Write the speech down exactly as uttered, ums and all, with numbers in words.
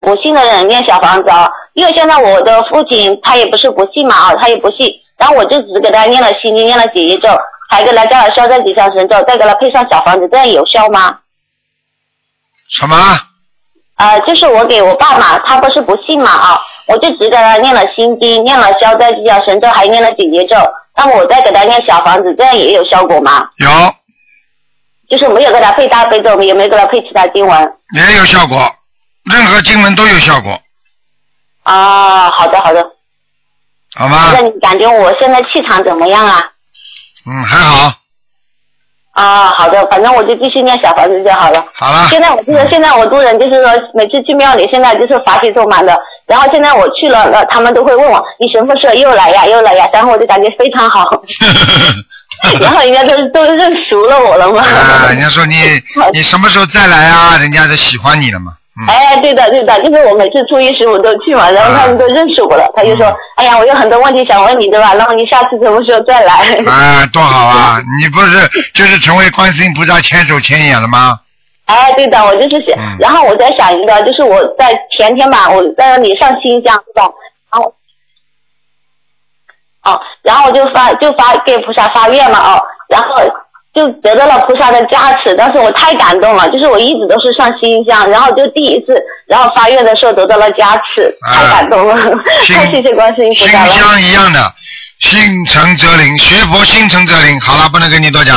不信的人念小房子啊，因为现在我的父亲他也不是不信嘛啊，他也不信，然后我就只给他念了心经，念了解结咒，还给他叫了消灾吉祥神咒，再给他配上小房子，这样有效吗？ 什么？ 呃，就是我给我爸嘛，他不是不信嘛啊，我就只给他念了心经，念了消灾吉祥神咒，还念了解结咒，那么我再给他念小房子，这样也有效果吗？ 有。 就是没有给他配大悲咒，也没有给他配其他经文。 也有效果。任何经文都有效果。 啊，好的好的。 好吗？ 那你感觉我现在气场怎么样啊？ 嗯，还好。 啊，好的，反正我就继续念小房子就好了。 好了。 现在我就是现在我做人就是说，每次去庙里现在就是法喜充满的，然后现在我去了，他们都会问我你什么时候又来呀又来呀，然后我就感觉非常好。然后人家都都认熟了我了嘛。 啊，人家说你你什么时候再来啊？人家就喜欢你了嘛。嗯、 哎，对的对的，就是我每次初一十五都去嘛，然后他们都认识我了，啊、他就说，嗯、哎呀，我有很多问题想问你，对吧？然后你下次什么时候再来？ 啊，多好啊！你不是就是成为观世音菩萨千手千眼了吗？ 哎，对的，我就是想，嗯、然后我在想一个，就是我在前天吧，我在那里上新香，对吧？然后。哦，然后我就发就发给菩萨发愿嘛，哦，然后就得到了菩萨的加持，但是我太感动了，就是我一直都是上心香，然后就第一次，然后发愿的时候得到了加持，啊、太感动了，太谢谢观世音菩萨了。 心香一样的，心诚则灵，学佛心诚则灵。好了，不能跟你多讲。